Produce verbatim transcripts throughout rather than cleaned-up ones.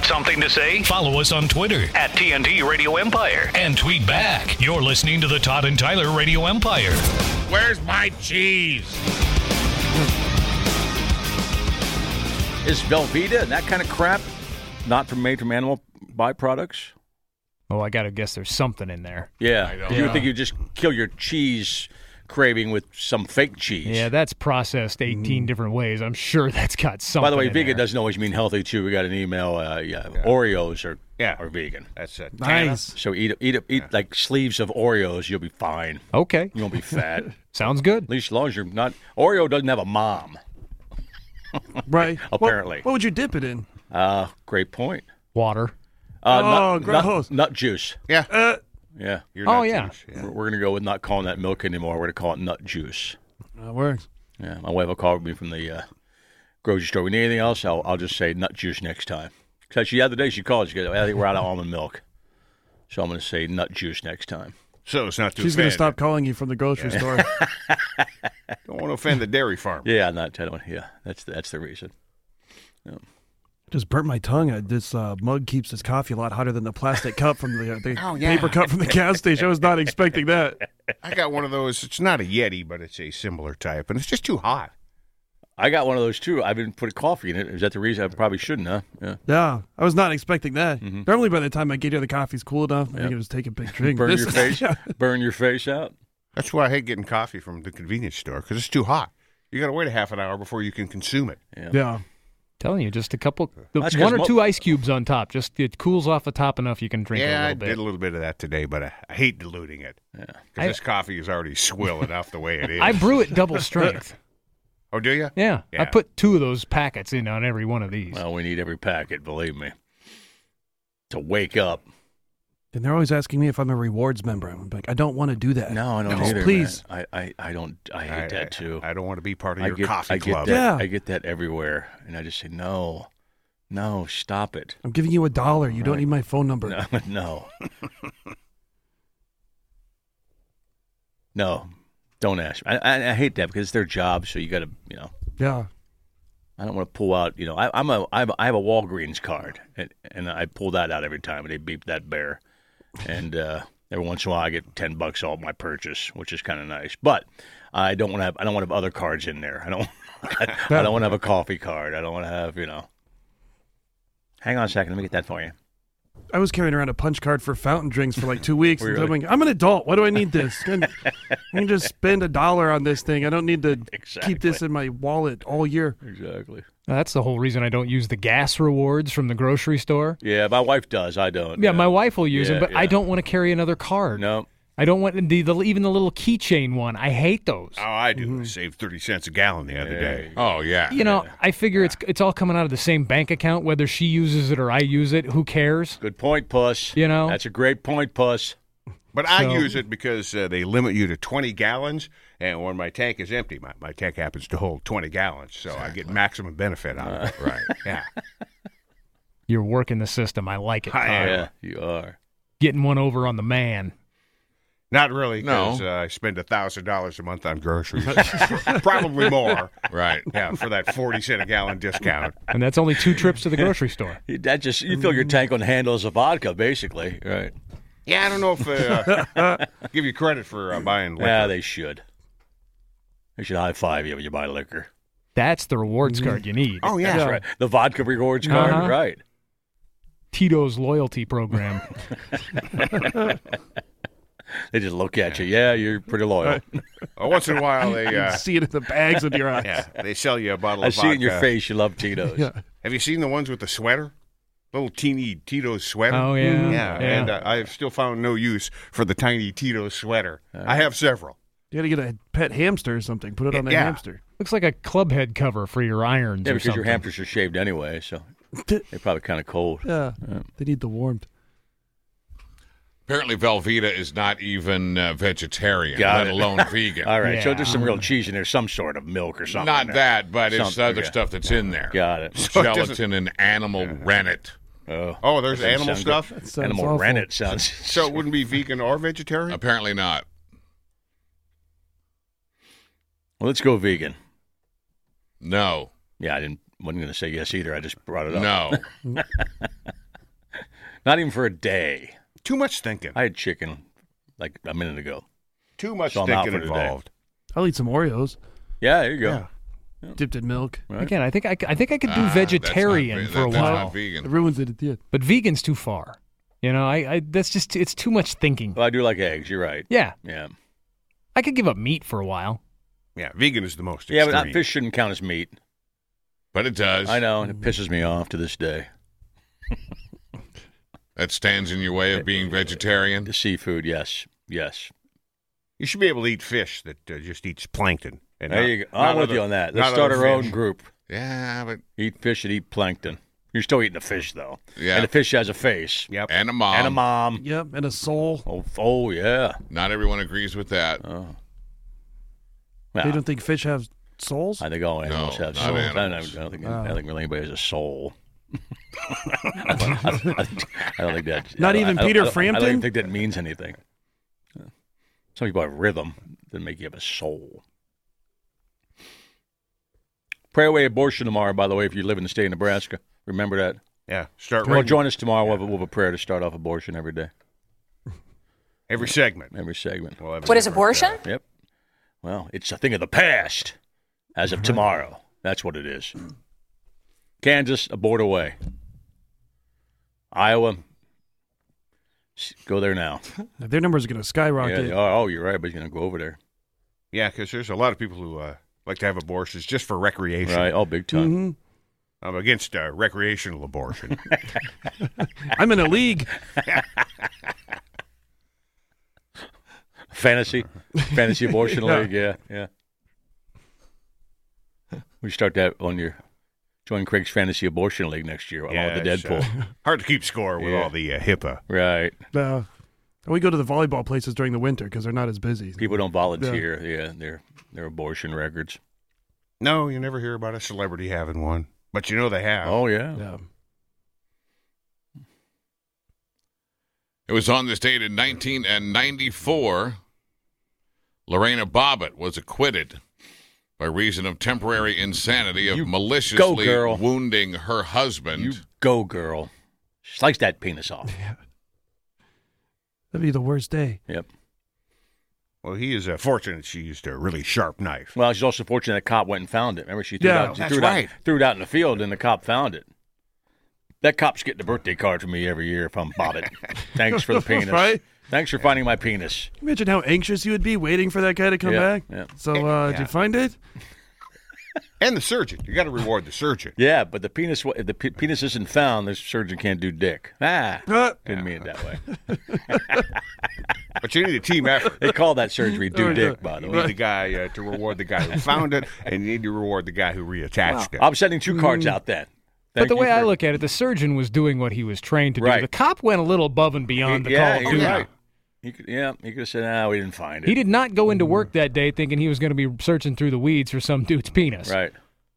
Got something to say? Follow us on Twitter at T N T Radio Empire and tweet back. You're listening to the Todd and Tyler Radio Empire. Where's my cheese? Is Velveeta and that kind of crap not from made from animal byproducts? Oh, I got to guess there's something in there. Yeah. I don't You would know. think you'd just kill your cheese craving with some fake cheese. Yeah, that's processed eighteen mm. different ways. I'm sure that's got something. By the way, in vegan there. doesn't always mean healthy, too. We got an email. Uh, yeah, yeah, Oreos are Yeah. are vegan. That's it. Nice. So eat eat eat yeah. like sleeves of Oreos. You'll be fine. Okay. You won't be fat. Sounds good. At least as long as you're not. Oreo doesn't have a mom. Right. Apparently. What, what would you dip it in? Uh, great point. Water. Uh, Oh, nut, gross. Nut, nut juice. Yeah. Uh, Yeah. You're Oh, not yeah. juice. yeah. We're, we're going to go with not calling that milk anymore. We're going to call it nut juice. that works. Yeah. My wife will call me from the uh, grocery store. We need anything else? I'll, I'll just say nut juice next time. Because the other day she called. She goes, I think we're out of almond milk. So I'm going to say nut juice next time. So it's not too She's going to offend. stop calling you from the grocery store. Don't want to offend the dairy farm. Yeah, I'm not telling. Yeah, that's that's the reason. Yeah. Just burnt my tongue. Uh, This uh, mug keeps this coffee a lot hotter than the plastic cup from the, uh, the Oh, yeah. paper cup from the gas station. I was not expecting that. I got one of those. It's not a Yeti, but it's a similar type, and it's just too hot. I got one of those too. I've been putting coffee in it. Is that the reason? I probably shouldn't, huh? Yeah. Yeah, I was not expecting that. Mm-hmm. Normally, by the time I get here, the coffee's cool enough. I can just take a big drink. Burn This- your face. Yeah. Burn your face out. That's why I hate getting coffee from the convenience store, because it's too hot. You got to wait a half an hour before you can consume it. Yeah. Yeah. Telling you, just a couple, the, That's 'cause one or mo- two ice cubes on top. Just it cools off the top enough you can drink it a Yeah, little I bit. did a little bit of that today, but I, I hate diluting it. Yeah. Because I- this coffee is already swill enough the way it is. I brew it double strength. Oh, do you? Yeah, Yeah. I put two of those packets in on every one of these. Well, we need every packet, believe me, to wake up. And they're always asking me if I'm a rewards member. I'm like, I don't want to do that. No, I don't No, either. please. man. I, I, I don't. I hate I, that too. I, I don't want to be part of I your get, coffee I get club. that. Yeah. I get that everywhere, and I just say no, no, stop it. I'm giving you a dollar. You don't Right. need my phone number. No, no, no. Don't ask me. I, I, I hate that because it's their job. So you got to, you know. Yeah. I don't want to pull out. You know, I, I'm a I have a, I have a Walgreens card, and, and I pull that out every time, and they beep that bear. And uh, every once in a while, I get ten bucks off my purchase, which is kind of nice. But I don't want to have I don't want to have other cards in there. I don't I, I don't want to have a coffee card. I don't want to have you know. Hang on a second. Let me get that for you. I was carrying around a punch card for fountain drinks for like two weeks. Really? And I'm like, I'm an adult. Why do I need this? I can, I can just spend a dollar on this thing. I don't need to Exactly. keep this in my wallet all year. Exactly. That's the whole reason I don't use the gas rewards from the grocery store. Yeah, my wife does. I don't. Yeah, my wife will use Yeah, them, but I yeah. don't want to carry another card. No. I don't want the, the even the little keychain one. I hate those. Oh, I do. I saved thirty cents a gallon the other Yeah. day. Oh, yeah. You know, I figure it's it's all coming out of the same bank account. Whether she uses it or I use it, who cares? Good point, Puss. You know? That's a great point, Puss. But I So- use it because uh, they limit you to twenty gallons, and when my tank is empty, my, my tank happens to hold twenty gallons, so I get maximum benefit out of it. Right. Yeah. You're working the system. I like it. I am. Yeah, you are. Getting one over on the man. Not really, because uh, I spend one thousand dollars a month on groceries. Probably more. Right. Yeah, for that forty cent a gallon discount. And that's only two trips to the grocery store. That just you fill your tank on handles of vodka, basically, right? Yeah, I don't know if uh, give you credit for uh, buying liquor. Yeah, they should. They should high five you when you buy liquor. That's the rewards card you need. Oh, yeah. That's right. The vodka rewards card, Uh-huh. right? Tito's loyalty program. They just look at you. Yeah, you're pretty loyal. Uh, once in a while, they You uh, see it in the bags under your eyes. yeah they sell you a bottle I of see vodka. it in your face. You love Tito's. Yeah. Have you seen the ones with the sweater? Little teeny Tito's sweater. Oh, yeah. Yeah, Yeah. and uh, I've still found no use for the tiny Tito's sweater. I have several. You got to get a pet hamster or something. Put it on the Yeah. hamster. Looks like a club head cover for your irons Yeah, or because something. your hamsters are shaved anyway, so they're probably kind of cold. Yeah. They need the warmth. Apparently, Velveeta is not even uh, vegetarian, Got let it. alone vegan. All right, so Yeah. there's some real cheese in there, some sort of milk or something. Not in there. that, but it's Something, other yeah. stuff that's in there. Got it. So it doesn't- Gelatin and animal rennet. Oh, Oh, there's doesn't animal sound stuff? good. sounds Animal awful. rennet sounds. So it wouldn't be vegan or vegetarian? Apparently not. Well, let's go vegan. No. Yeah, I didn't. wasn't going to say yes either. I just brought it up. No. Not even for a day. Too much thinking. I had chicken like a minute ago. Too much So I'm out thinking for today. involved. I'll eat some Oreos. Yeah, there you go. Yeah. Dipped in milk. Right. Again, I think I, c- I think I could do Ah, vegetarian that's for not, a that- that's while, not vegan. It ruins it at the end. but vegan's too far. You know, I, I that's just it's too much thinking. Well, I do like eggs. You're right. Yeah, Yeah. I could give up meat for a while. Yeah, vegan is the most Yeah, but extreme. not, fish shouldn't count as meat. But it does. I know, and it pisses me off to this day. That stands in your way of being vegetarian. The seafood, yes, yes. You should be able to eat fish that uh, just eats plankton. And There not- you go. not I'm with other- you on that. not Let's start other our fish. own group. Yeah, but Eat fish and eat plankton. You're still eating the fish, though. Yeah. And the fish has a face. Yep. and a mom. And a mom. Yep, and a soul. Oh, oh yeah. Not everyone agrees with that. Oh. They Well, don't think fish have souls? I think all animals No, have not souls. I don't, animals. I don't think Oh. I don't think really anybody has a soul. I, don't, I, don't, I don't think that. Not I don't- even I don't- Peter I don't, I don't even Frampton? think that means anything. Some people have rhythm that make you have a soul. Pray away abortion tomorrow, by the way, if you live in the state of Nebraska. Remember that. Yeah. Start Well, right join us tomorrow. We'll have, a, we'll have a prayer to start off abortion every day, every segment. every segment. We'll have a What is different, abortion? uh, Yep. Well, it's a thing of the past as of tomorrow. That's what it is. Kansas, abort away. Iowa, s- go there now. Their numbers are going to Yeah, skyrocket. they are. Oh, you're right, but you're going to go over there. yeah, because there's a lot of people who uh, like to have abortions just for recreation. Right. Oh, big time. hmm I'm against uh, recreational abortion. I'm in a league. Fantasy. Fantasy abortion Yeah. league. Yeah, yeah. We start that on your join Craig's fantasy abortion league next year along yeah, with the it's, Deadpool. uh, hard to keep score with Yeah. all the uh, HIPAA. Right. Uh, we go to the volleyball places during the winter because they're not as busy. People don't volunteer. Yeah, their their abortion records. No, you never hear about a celebrity having one, but you know they have. Oh yeah. Yeah. It was on this date in nineteen ninety-four. Lorena Bobbitt was acquitted by reason of temporary insanity of You maliciously go, girl. wounding her husband. You go, girl. Slice that penis off. That'd be the worst day. Yep. Well, he is uh, fortunate she used a really sharp knife. Well, she's also fortunate that cop went and found it. Remember, she threw, Yeah, it, out, she that's threw, it right. out, threw it out in the field, and the cop found it. That cop's getting a birthday card from me every year if I'm Bobbitt. Thanks for the penis. Right? Thanks for finding my penis. Imagine how anxious you would be waiting for that guy to come Yeah, back. yeah. So, uh, did Yeah. you find it? And the surgeon. You got to reward the surgeon. Yeah, but the penis, if the pe- penis isn't found, the surgeon can't do dick. Ah, Uh, didn't mean it that way. But you need a team effort. They call that surgery do Oh, dick, yeah. by the You way. need the guy uh, to reward the guy who found it, and you need to reward the guy who reattached it. I'm sending two cards out then. Thank but the you way I for- look at it, the surgeon was doing what he was trained to Right. do. The cop went a little above and beyond the yeah, call he of was duty. right. He could, yeah, he could have said, "Ah, we didn't find it." He did not go into work that day thinking he was going to be searching through the weeds for some dude's penis. Right.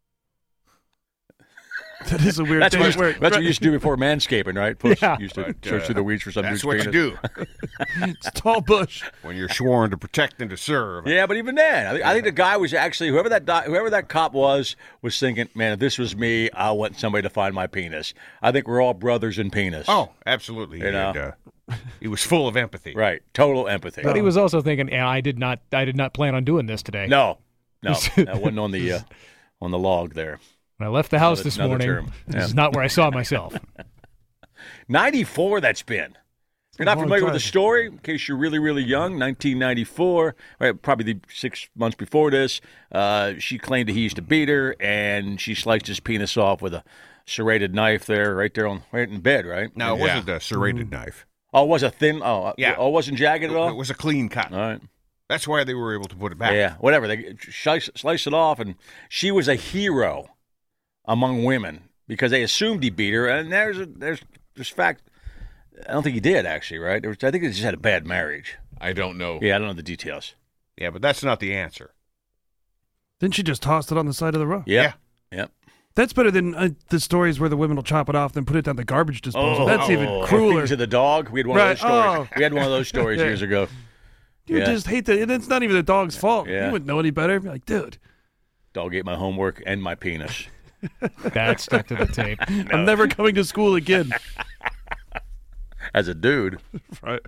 that is a weird That's thing. what, you used, where- that's what you used to do before manscaping, right? Puss Yeah. used to But, search uh, through the weeds for some That's dude's what you penis. do It's tall bush. when you're sworn to protect and to serve. Yeah, but even then, I think, I think the guy was actually whoever that di- whoever that cop was was thinking, "Man, if this was me, I want somebody to find my penis." I think we're all brothers in penis. Oh, absolutely. You He, know. had, uh, he was full of empathy. right, total empathy. But he was also thinking, yeah, I did not I did not plan on doing this today. no, no, that wasn't on the uh, on the log there. When I left the house Another- this another morning, term. this Yeah. is not where I saw myself. ninety-four, that's been. You're not long familiar with time. the story? In case you're really, really young, nineteen ninety-four, right, probably the six months before this, uh, she claimed that he used to beat her, and she sliced his penis off with a serrated knife there, right there on, right in bed, right? No, it Yeah. wasn't a serrated knife. Oh, it was a thin, oh, uh, Yeah. oh, it wasn't jagged at It all? was a clean cut. All right. That's why they were able to put it back. Yeah, whatever. They slice, slice it off, and she was a hero among women because they assumed he beat her, and there's a, there's there's fact. I don't think he did actually, right? There was, I think they just had a bad marriage. I don't know. Yeah, I don't know the details. Yeah, but that's not the answer. Then she just tossed it on the side of the road. Yep. Yep. That's better than uh, the stories where the women will chop it off, then put it down the garbage disposal. Oh, That's oh, even oh, crueler. To the dog. We had one Right, of those stories. oh. We had one of those stories Yeah. years ago. You Yeah. just hate that. And it's not even the dog's fault. Yeah. You wouldn't know any better. Be like, dude. Dog ate my homework and my penis. That stuck to the tape. I'm never coming to school again. As a dude, Right.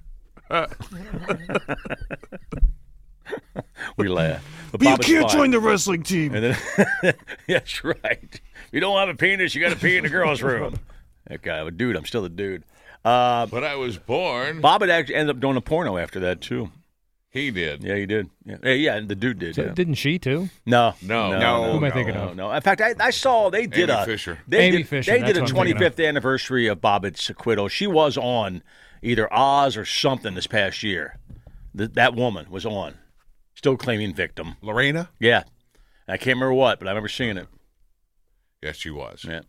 we laugh. But you can't join the wrestling team. And then, that's right. You don't have a penis, you got to pee in the girls' room. That guy, I'm a dude. I'm still a dude. Uh, But I was born. Bob had actually ended up doing a porno after that too. He did. Yeah, he did. Yeah, yeah, yeah the dude did. So yeah. Didn't she too? No, No. no, No. no, Who am I no, thinking no, of? no. In fact, I, I saw they did Amy a Fisher. They Amy did, Fisher, They that's did a what I'm thinking of. twenty-fifth anniversary of Bobbitt's acquittal. She was on either Oz or something this past year. Th- that woman was on, still claiming victim. Lorena? Yeah, I can't remember what, but I remember seeing it. Yes, she was. Yeah.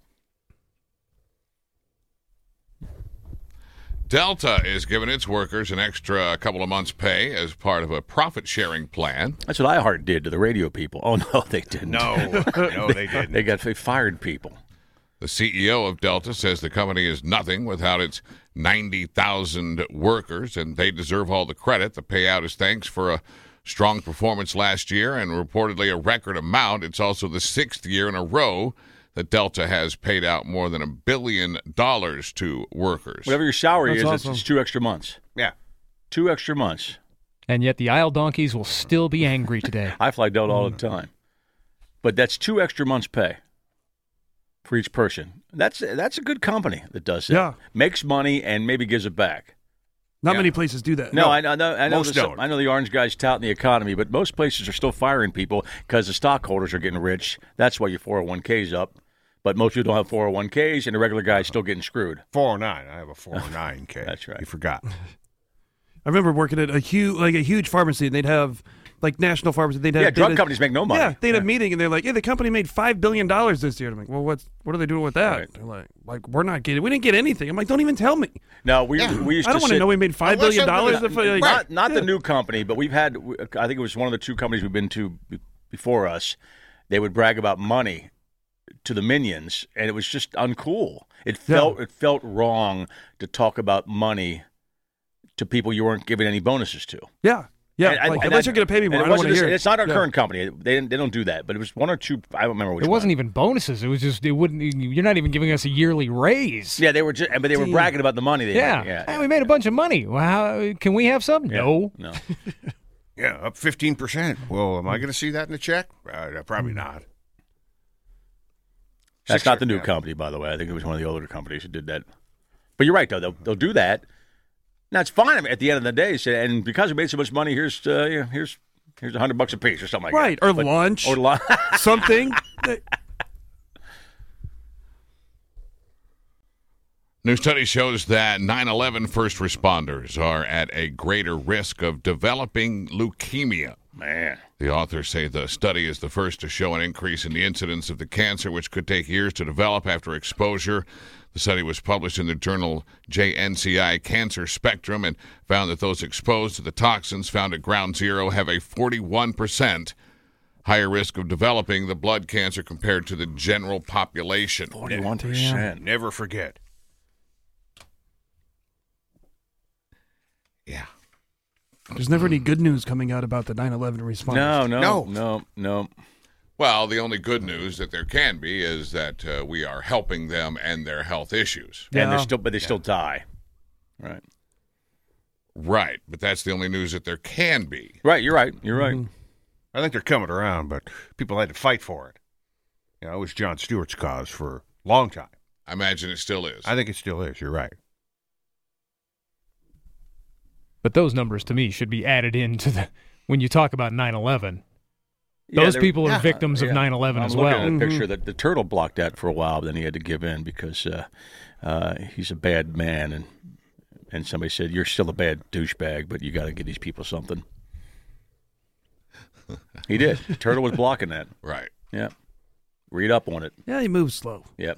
Delta is giving its workers an extra couple of months' pay as part of a profit-sharing plan. That's what iHeart did to the radio people. Oh no, they didn't. No. No, they didn't. They got they fired people. The C E O of Delta says the company is nothing without its ninety thousand workers, and they deserve all the credit. The payout is thanks for a strong performance last year and reportedly a record amount. It's also the sixth year in a row that Delta has paid out more than a billion dollars to workers. Whatever your salary That's is, it's, awesome. it's two extra months. Yeah. Two extra months. And yet the aisle donkeys will still be angry today. I fly Delta all the time, but that's two extra months' pay for each person. That's that's a good company that does that. Yeah. Makes money and maybe gives it back. Not Yeah. many places do that. No, I, I know. I know. most the, don't. I know the orange guys touting the economy, but most places are still firing people because the stockholders are getting rich. That's why your four oh one k's up. But most people don't have four oh one k's, and the regular guy's still getting screwed. four oh nine. I have a four oh nine K. That's right. You forgot. I remember working at a huge, like a huge pharmacy, and they'd have like national pharmacy. They'd have Yeah, drug they'd- companies make no money. Yeah, they had a meeting, and they're like, "Yeah, the company made five billion dollars this year." And I'm like, "Well, what's what are they doing with that?" Right. They're like, "Like we're not getting, we didn't get anything." I'm like, "Don't even tell me. No, we Yeah. we used I don't to want to sit- know we made five Unless billion dollars." something- If I, like, not not yeah. the new company, but we've had. I think it was one of the two companies we've been to be- before us. They would brag about money to the minions, and it was just uncool. It felt it felt wrong to talk about money to people you weren't giving any bonuses to. Yeah, yeah. And- and- like, and unless that- you're going to pay me and more, it I don't wasn't want to just- hear. It's not our Yeah. current company. They didn't, they don't do that. But it was one or two. I don't remember which It wasn't one. even bonuses. It was just it wouldn't. You're not even giving us a yearly raise. Yeah, they were. Just, but they were Damn. bragging about the money. They Yeah. made. yeah. Hey, we made a bunch of money. Well, how, can we have some? Yeah. No. no. Yeah, up fifteen percent. Well, am I going to see that in the check? Uh, probably not. That's Six not the or- new yeah. company, by the way. I think it was one of the older companies that did that. But you're right, though. They'll, they'll do that. Now it's fine. I mean, at the end of the day, say, and because we made so much money, here's uh, yeah, here's here's a hundred bucks a piece or something like Right, that. or But- lunch, or lunch. something. New study shows that nine eleven first responders are at a greater risk of developing leukemia. Man, The authors say the study is the first to show an increase in the incidence of the cancer, which could take years to develop after exposure. The study was published in the journal J N C I Cancer Spectrum and found that those exposed to the toxins found at ground zero have a forty-one percent higher risk of developing the blood cancer compared to the general population. forty-one percent. Never forget. Yeah. There's never any good news coming out about the nine eleven response. No, no, No. no, no. Well, the only good news that there can be is that uh, we are helping them and their health issues. And they're Yeah. still, but they still die. Right. Right, but that's the only news that there can be. Right. You're right. You're right. I think they're coming around, but people had to fight for it. You know, it was John Stewart's cause for a long time. I imagine it still is. I think it still is. You're right. But those numbers to me should be added into the when you talk about nine eleven. Yeah, Those they're- people are yeah, victims of Yeah. nine eleven I'm as looking well. at a picture that the turtle blocked that for a while, but then he had to give in because uh, uh, he's a bad man, and and somebody said you're still a bad douchebag, but you got to give these people something. He did. The turtle was blocking that. Right. Yeah. Read up on it. Yeah, he moves slow. Yep.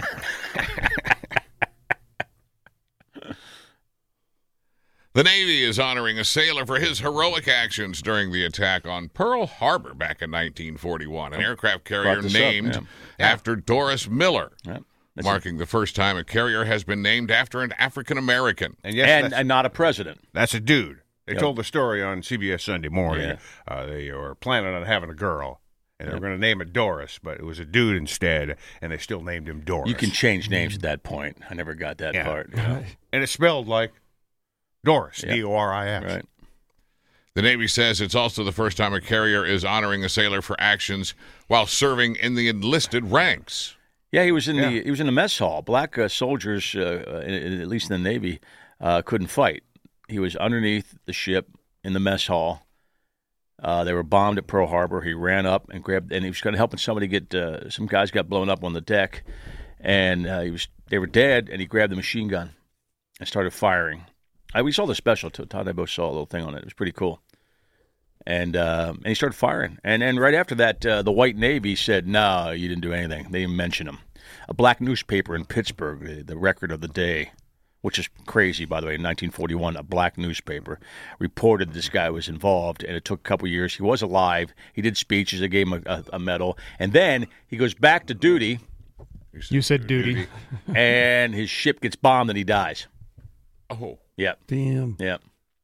The Navy is honoring a sailor for his heroic actions during the attack on Pearl Harbor back in nineteen forty-one. An aircraft carrier Brought this up, named yeah. after Doris Miller, Yep. That's marking the first time a carrier has been named after an African American. And yes, and that's, and not a president. that's a dude. They Yep. told the story on C B S Sunday Morning. Yeah. Uh, they were planning on having a girl, And they were going to name it Doris, but it was a dude instead, and they still named him Doris. You can change names at that point. I never got that Yeah. part. You know? And it's spelled like Doris, Yeah. D O R I S. Right. The Navy says it's also the first time a carrier is honoring a sailor for actions while serving in the enlisted ranks. Yeah, he was in Yeah. the he was in the mess hall. Black uh, soldiers, uh, in, in- at least in the Navy, uh, couldn't fight. He was underneath the ship in the mess hall. Uh, they were bombed at Pearl Harbor. He ran up and grabbed, and he was going to help somebody get. Uh, some guys got blown up on the deck, and uh, he was. They were dead, and he grabbed the machine gun and started firing. I, we saw the special. Todd and I both saw a little thing on it. It was pretty cool. And uh, and he started firing. And and right after that, uh, the White Navy said, "No, you didn't do anything." They didn't mention him. A black newspaper in Pittsburgh, the, the Record of the Day, which is crazy, by the way, in nineteen forty-one, a black newspaper reported this guy was involved, and it took a couple years. He was alive. He did speeches. They gave him a, a, a medal. And then he goes back to duty, You said duty. and his ship gets bombed, and he dies. Oh. Yep, Damn. yep.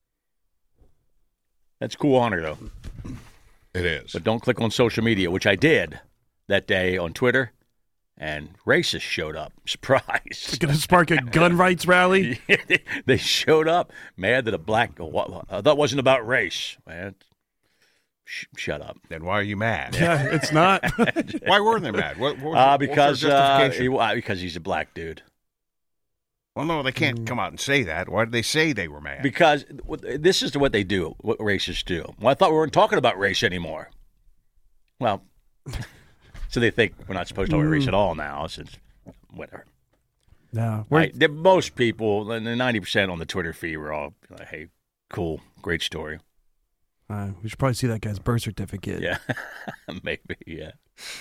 That's a cool honor, though. It is. But don't click on social media, which I did that day on Twitter, and racists showed up. Surprise. Going to spark a gun rights rally? They showed up mad that a black, that wasn't about race, man. Sh- shut up. Then why are you mad? Yeah, it's not. Why were they mad? What, what was, Uh, what was because their uh, justification? he, uh, because he's a black dude. Well, no, they can't come out and say that. Why did they say they were mad? Because what- this is what they do, what racists do. Well, I thought we weren't talking about race anymore. Well, so they think we're not supposed to talk about race at all now, since whatever. No. We're, Right, the- most people, and the ninety percent on the Twitter feed, were all like, hey, cool, great story. uh, we should probably see that guy's birth certificate. Yeah, maybe, yeah.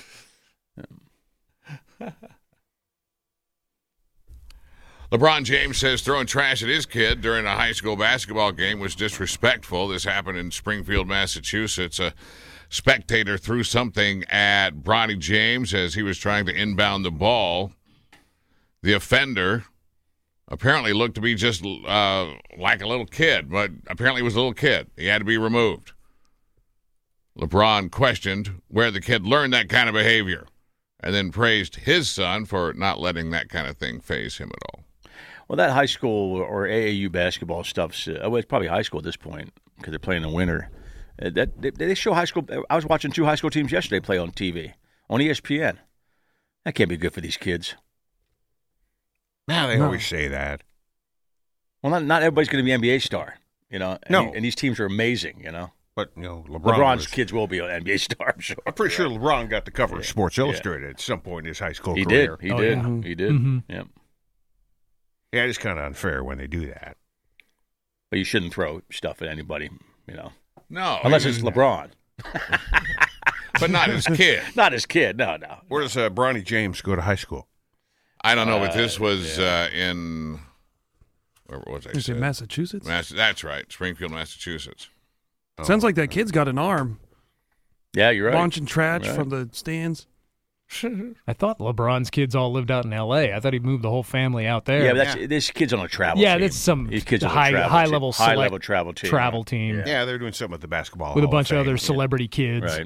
LeBron James says throwing trash at his kid during a high school basketball game was disrespectful. This happened in Springfield, Massachusetts. A spectator threw something at Bronny James as he was trying to inbound the ball. The offender apparently looked to be just uh, like a little kid, but apparently was a little kid. He had to be removed. LeBron questioned where the kid learned that kind of behavior and then praised his son for not letting that kind of thing faze him at all. Well, that high school or A A U basketball stuff's uh, well, it's probably high school at this point because they're playing in the winter. Uh, that they, they show high school. I was watching two high school teams yesterday play on T V on E S P N. That can't be good for these kids. Now they No. always say that. Well, not not everybody's going to be an N B A star, you know. And, No. and these teams are amazing, you know. But, you know, LeBron LeBron's was- kids will be an N B A star, I'm sure. I'm pretty sure LeBron got the cover of Sports Illustrated at some point in his high school He career. did. He Oh, did. yeah. He did. Mhm. Yeah. Yeah, it's kind of unfair when they do that. But you shouldn't throw stuff at anybody, you know, No. unless he it's was- LeBron, But not his kid. not his kid. No, no. Where does uh, Bronny James go to high school? I don't know, but this Uh, was yeah. uh, in, where was I? Is it said? Massachusetts? Mass- that's right, Springfield, Massachusetts. Sounds like that kid's got an arm. Yeah, you're right. Launching trash Right. from the stands. I thought LeBron's kids all lived out in L A. I thought he moved the whole family out there. Yeah, but that's this kid's on a travel. Yeah, team. that's some These kids on a high- travel high team. level high select level travel team. travel team Yeah. Yeah, they're doing something with the basketball with a Hall bunch of Fame. other celebrity kids. Right.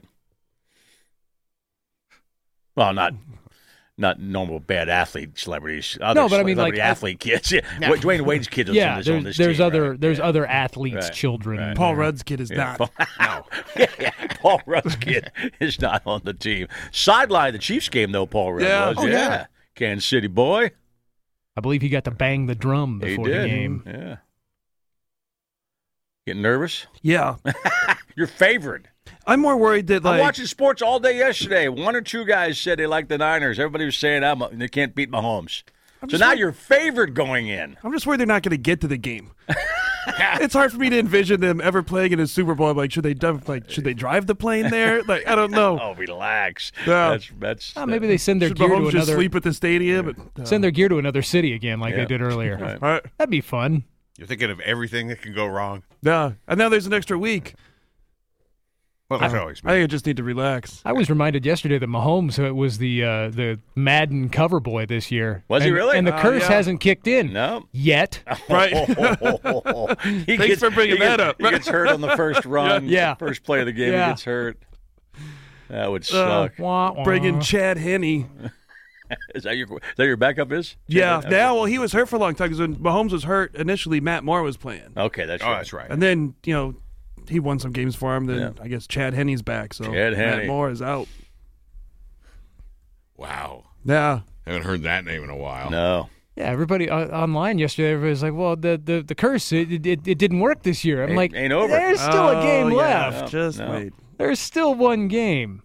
Well, not not normal bad athlete celebrities. Other No, but I mean, celebrity like, athlete kids. Yeah. Wa- Dwayne Wade's kids are Yeah, on this, there's, on this there's team, other right? there's Yeah. other athletes' Right. children. Right. in Paul there. Rudd's kid is Yeah. not. No. yeah, yeah. Paul Rudd's kid is not on the team. Sideline the Chiefs game though. Paul Rudd Yeah. was. Oh, yeah. yeah. Kansas City boy. I believe he got to bang the drum He before did. the game. Yeah. Getting nervous? Yeah. Your favorite. I'm more worried that, I'm like, watching sports all day yesterday. One or two guys said they like the Niners. Everybody was saying I'm, they can't beat Mahomes. So just now like- your favorite going in. I'm just worried they're not going to get to the game. It's hard for me to envision them ever playing in a Super Bowl. I'm like, should they do- like should they drive the plane there? Like, I don't know. Oh, relax. Yeah. That's that's. Oh, maybe they send their Should gear Mahomes to just another sleep at the stadium? And, uh, send their gear to another city again, like Yeah. they did earlier. Right. all right. That'd be fun. You're thinking of everything that can go wrong? Yeah, and now there's an extra week. Well, there's always I think I just need to relax. I was reminded yesterday that Mahomes uh, was the uh, the Madden cover boy this year. Was he And- really? And the Uh, curse yeah. hasn't kicked in No. yet. Right. He Thanks for bringing he gets, that up. He gets hurt on the first run. Yeah. First play of the game, Yeah. he gets hurt. That would Uh, suck. Wah, wah. Bringing Chad Henne. Is that your is that your backup? Is Yeah, now, well, he was hurt for a long time because when Mahomes was hurt, initially Matt Moore was playing. Okay, that's Oh, right. that's right. And then, you know, he won some games for him. Then Yeah. I guess Chad Henne's back. So Chad Matt Henne. Moore is out. Wow. Yeah. Haven't heard that name in a while. No. Yeah, everybody uh, online yesterday, everybody was like, well, the the, the curse, it, it, it didn't work this year. I'm Ain't- like, ain't over. there's still a game Oh, yeah. left. Just No. wait. There's still one game.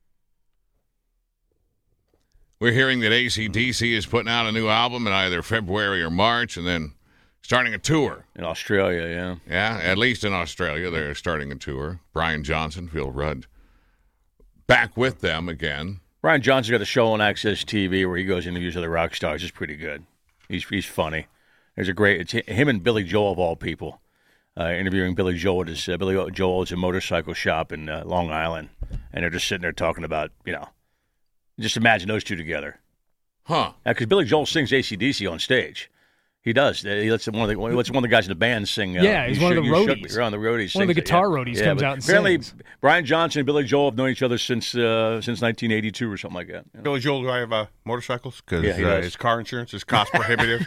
We're hearing that A C D C is putting out a new album in either February or March and then starting a tour. In Australia, yeah. Yeah, at least in Australia, they're starting a tour. Brian Johnson, Phil Rudd, back with them again. Brian Johnson's got a show on Access T V where he goes and interviews other rock stars. It's pretty good. He's he's funny. There's a great it's him and Billy Joel of all people, uh, interviewing Billy Joel at his uh, Billy Joel is a motorcycle shop in uh, Long Island, and they're just sitting there talking about you know, just imagine those two together. Huh. Because Billy Joel sings A C D C on stage. He does. He lets one of the he lets one of the guys in the band sing. Uh, Yeah, he's You one of Shook- the You Shook roadies. Me. Right on the roadies. One of the sings it, guitar yeah. roadies Yeah, comes but out and apparently, sings. Brian Johnson and Billy Joel have known each other since uh, since nineteen eighty-two or something like that. Yeah. Billy Joel drive uh, motorcycles because Yeah, he uh, does. his car insurance is cost prohibitive.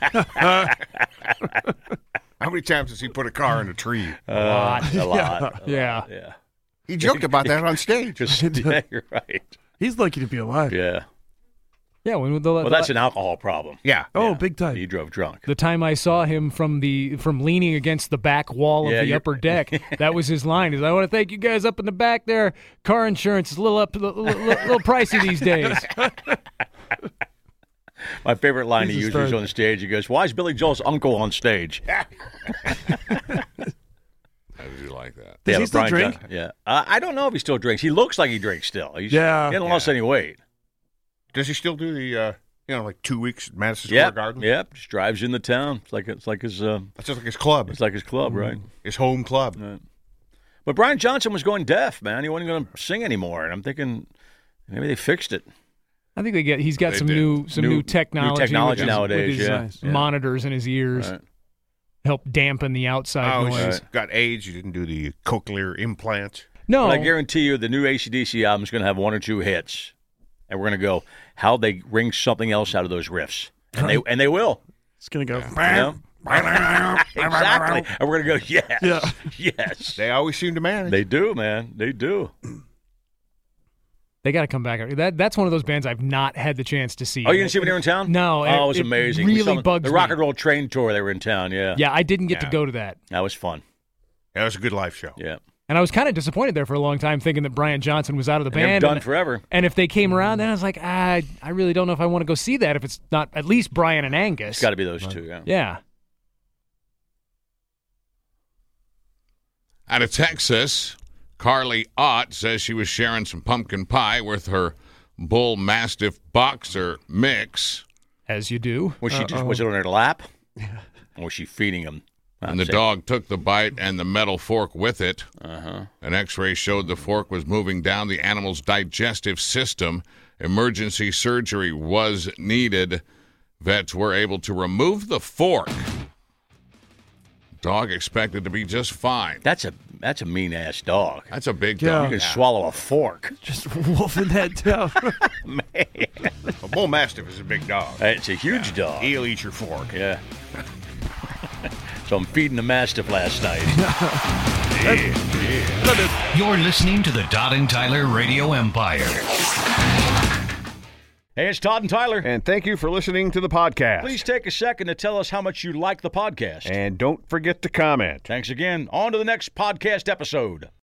How many times has he put a car in a tree? A lot. A lot. a Yeah. lot, Yeah. He joked about that on stage. Just, yeah, you're right. He's lucky to be alive. Yeah. Yeah, when the, Well, that's an alcohol problem. Yeah. Oh, Yeah. big time. He drove drunk. the time I saw him from the from leaning against the back wall of Yeah, the you're- upper deck. That was his line. Is I want to thank you guys up in the back there. Car insurance is a little up, a little, little, little pricey these days. My favorite line He's he a uses star. on the stage, he goes, "Why is Billy Joel's uncle on stage?" How did you like that? Does yeah, he but still Brian drink? John- yeah. Uh, I don't know if he still drinks. He looks like he drinks still. He's, Yeah. He hasn't lost any weight. Does he still do the, uh, you know, like two weeks at Madison Yep. Square Garden? Yep. Just drives in the town. It's like it's like his uh, That's just like his club. it's like his club, right? His home club. But Brian Johnson was going deaf, man. He wasn't going to sing anymore, and I'm thinking maybe they fixed it. I think they get. He's got They some did. new some New- new, new technology. technology with his, nowadays, with his, yeah. uh, Yeah. monitors in his ears Right. help dampen the outside Oh, noise. he's got AIDS. You didn't do the cochlear implants. No, But I guarantee you, the new A C D C album is going to have one or two hits, and we're going to go how they wring something else out of those riffs, and they and they will. It's going to go. You know? Exactly, and we're going to go yes, Yeah. yes. They always seem to manage. They do, man. They do. they got to come back. That that's one of those bands I've not had the chance to see. Oh, you didn't see when they were in town? No, Oh, it- it was it amazing. We really saw them- bugs the Rock me. and Roll Train tour. They were in town. Yeah, Yeah, I didn't get Yeah. to go to that, that was fun. That was a good live show. Yeah, and I was kind of disappointed there for a long time, thinking that Brian Johnson was out of the and they're band. done and, forever. and if they came around, then I was like, ah, I really don't know if I want to go see that if it's not at least Brian and Angus. It's got to be those two. Yeah. Yeah. Out of Texas, Carly Ott says she was sharing some pumpkin pie with her bull mastiff boxer mix, As you do. Was she just, was it on her lap? Or was she feeding him? and the dog took the bite and the metal fork with it. Uh-huh. An X-ray showed the fork was moving down the animal's digestive system. Emergency surgery was needed. Vets were able to remove the fork. Dog expected to be just fine. That's a that's a mean ass dog. That's a big Yeah. dog. You can swallow a fork. Just wolfing that down. A bull mastiff is a big dog. It's a huge dog. He'll eat your fork. Yeah. So I'm feeding the mastiff last night. You're listening to the Todd and Tyler Radio Empire. Hey, it's Todd and Tyler. And thank you for listening to the podcast. Please take a second to tell us how much you like the podcast. And don't forget to comment. Thanks again. On to the next podcast episode.